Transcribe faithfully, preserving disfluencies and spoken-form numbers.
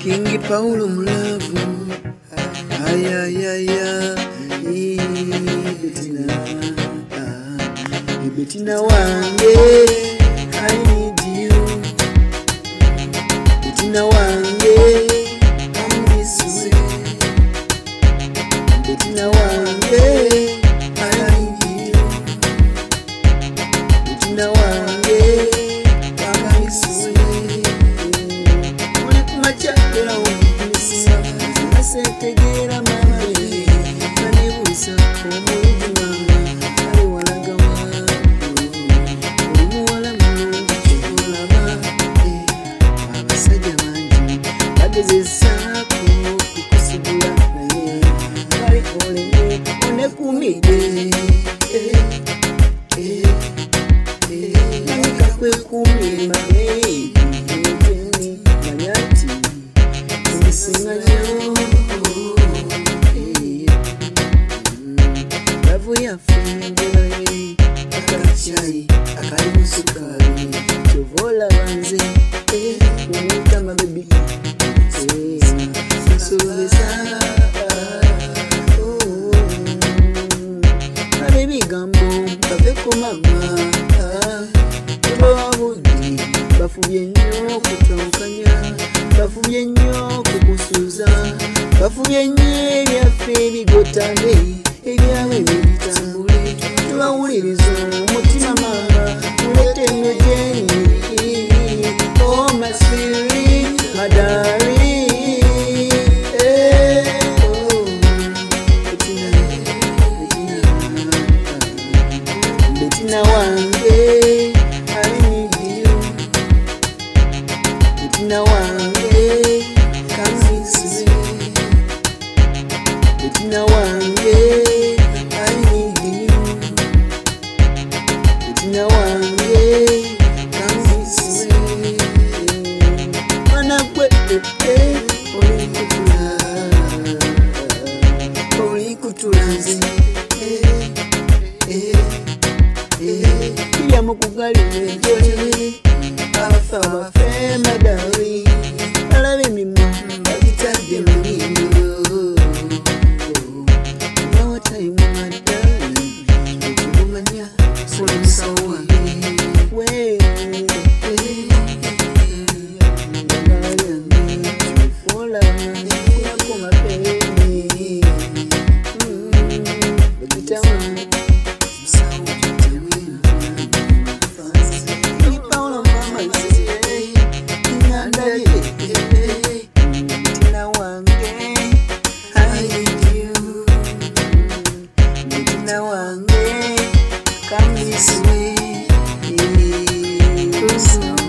King Paulo mulavu, aya ya ya, Betina, Betina wange, I need you, Betina wange, I'm this way, Betina wange, I need you, Betina wange, I'm this way. Machakela umisa, nasetegera mamae, kanibusa omwezi mama, ali walagawa, olimuwala mulungi kyolaba, abasajja bangi bagezesaako okukusigula naye bali oleme onekumide, nanika kwekumima Lavu ya fungwe, akachai, akarimu sukari, chovola banze, kumuta mabebi, nasovesa, mabebi gambo, kafeko mama, kubo wabudi, bafubye nyo kutaukanya, bafubye nyo kukusuza, bafubye nye byafe bigotane, ebyawe bitambule, tubawuliriza umutima mama, ulete nyojeni, oh my sweet, my darling, eh, oh, Betina, Betina, Betina wange, I need you, Betina wange, come this way, Betina wange, I need you, Betina wange, come this way. Mana kwe, eh, oli kutula, oli kutulaze, eh, eh, eh. Kila mukugali mejole, afa wafe madari, alabe mimo, bakitade mwenye. Come this way.